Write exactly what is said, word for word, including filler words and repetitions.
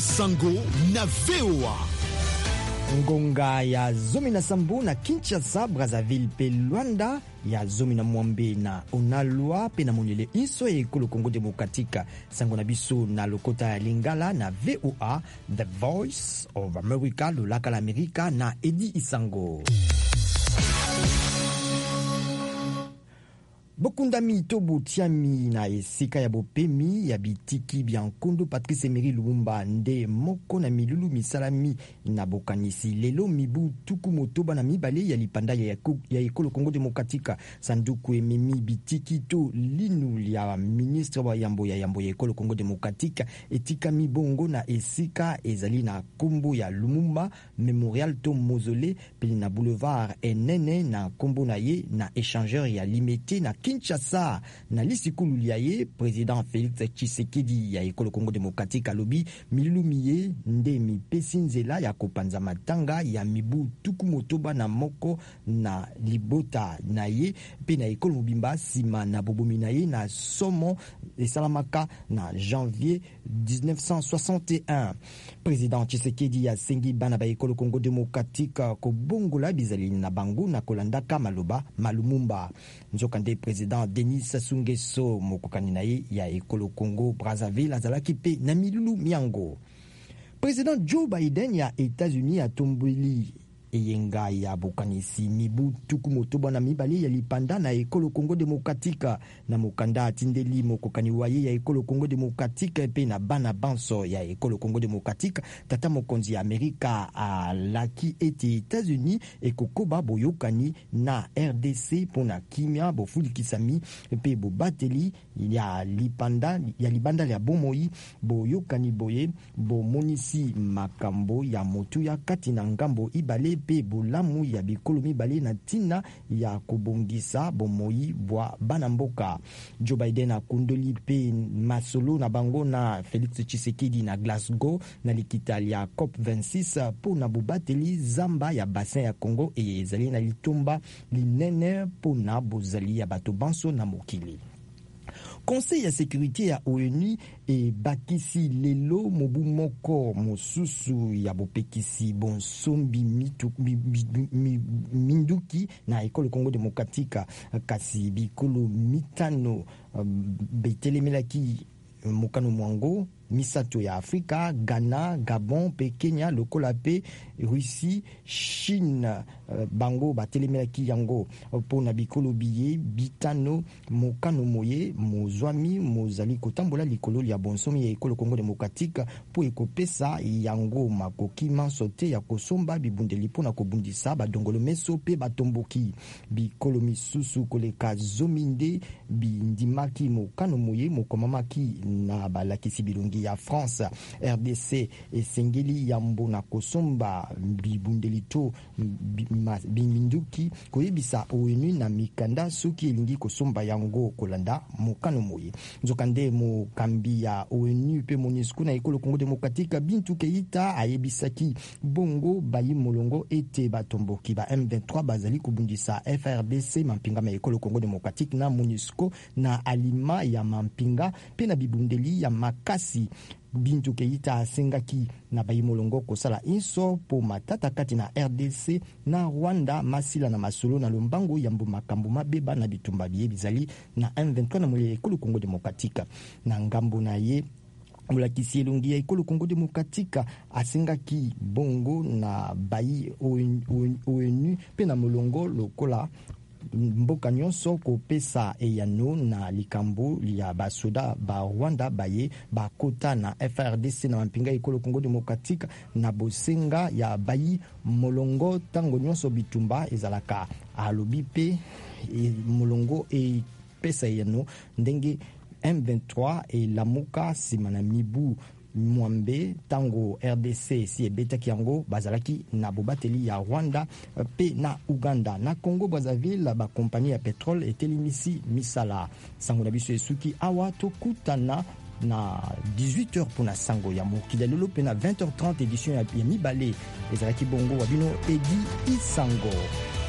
Sango na V O A. Ngonga ya zomi na sambu na Kinshasa, Brazzaville pe Luanda ya zomi na mwambe na Onalwa pe na monyele inso ya ekolo Congo Demokratika. Sango na biso na lokota ya Lingala na V O A, The Voice of America, lolaka la Amerika na Edi Isango. Bokunda mitobo tiami na esika ya bopemi ya bitiki biankondo Patrice Emery Lumumba nde moko na milulu misalami na bokanisi lelo mibu tuku motoba na mibale ya lipanda ya, ya ekolo Congo Demokratika. Sanduku ememi bitiki to linu ya ministre wa yambo ya yambo ya ekolo Congo Demokratika etika mibongo na esika ezali na kombo ya Lumumba Memorial to Mausolée peli na boulevard enene na kombo na ye na échangeur ya limité na Kinshasa. Na lisikulu liaye président Félix Tshisekedi ya ekolo Congo Demokratika alobi milumiye nde mipesi nzela ya kopanza matanga ya mibu tuku motoba na moko na libota na ye pe na ekolo mobimba sima na bobomi na ye na somo esalamaka na janvier dix-neuf cent soixante et un. Président Tshisekedi ya sengi bana ba ekolo Congo Demokratika ko bongola bizali na bangu na kolandaka maloba malumumba. Nzokande président Denis Sassou Nguesso mokokani na ye ya ekolo Congo Brazzaville azalaki pe na milulu miango. Président Joe Biden ya États-Unis atomboli eyenga ya bokanisi mibu tuku motoba na mibale ya lipanda na ekolo Congo Demokratika na mokanda atindeli mokokani waye ya ekolo Congo Demokratika pe na bana banso ya ekolo Congo Demokratika. Tata mokonzi ya Amerika a laki ete États-Unis ekokoba boyokani na R D C pona kimia bofulikisami pe bobateli ya lipanda ya libanda ya bomoi boyokani boye bomonisi makambo ya motu ya kati na ngambo ibale pe bolamu ya bikolo mibale na tina ya kobongisa bomoi bwa bana mboka. Joe Biden akundoli pe masolo na bango na Félix Tshisekedi na Glasgow na likitali ya COP vingt-six po na bobateli zamba ya bassin ya Congo e ezali na litomba linene po na bozali ya bato banso na mokili. Conseil ya sécurité ya O N U e bakisi lelo mobu moko mosusu ya bopekisi bonsombi mitu, mi, mi, mi, minduki na ekolo Congo Demokratika kasi bikolo mitano um, betelemelaki mokano mwango misato ya Afrika, Ghana, Gabon pe Kenya lokola pe Russie, Chine uh, bango batelemelaki yango po na bikolo biye bitano mokano moye mozwami mozali kotambola likolo ya bonsomi ya ekolo Congo Demokratika po ekopesa yango makoki mansote ya kosomba bibundeli po na kobundisa badongolo meso pe batomboki bikolo misusu koleka zominde bindimaki mokano moye mokomamaki na balakisi bilongi ya France. R D C esengeli yambo na kosomba bibundelito biminduki koyebisa O N U na mikanda soki elingi kosomba yango kolanda mokano moye. Nzokande mokambi ya O N U pe MONUSCO na ekolo Congo Demokratika Bintu Keita ayebisaki bongo bayi molongo ete batomboki ba M vingt-trois bazali kobundisa F R D C mampinga ma ekolo Congo Demokratika na MONUSCO na alima ya mampinga pe na bibundeli ya makasi. Bintu Keita asengaki na bayi molongo kosala inso po matata kati na R D C na Rwanda masila na masolo na lombango yambo makambo mabeba na bitumba biye bizali na M vingt-trois na mole ekolo Congo Demokratika na ngambo na ye mulakisi elongi ya ekolo Congo Demokratika asengaki bongo na bayi O N U pe na molongo lokola mboka nyonso kopesa eyano na likambo ya basoda ba Rwanda baye bakota na F R D C na mampinga ekolo Congo Demokratika na bosenga ya bayi molongo tango nyonso bitumba ezalaka alobi pe e molongo e pesa eyano ndenge M vingt-trois e lamuka simana mibu mwambe tango R D C si ebetaki yango bazalaki na bobateli ya Rwanda pe na Uganda na Congo Brazzaville ba kompani ya petrole etelimisi misala sango na biso esuki awa tokutana na dix-huit heures pour na sango ya mokili lelo pe na vingt heures trente édition ya mibale ezalaki bongo wabino Edi Isango.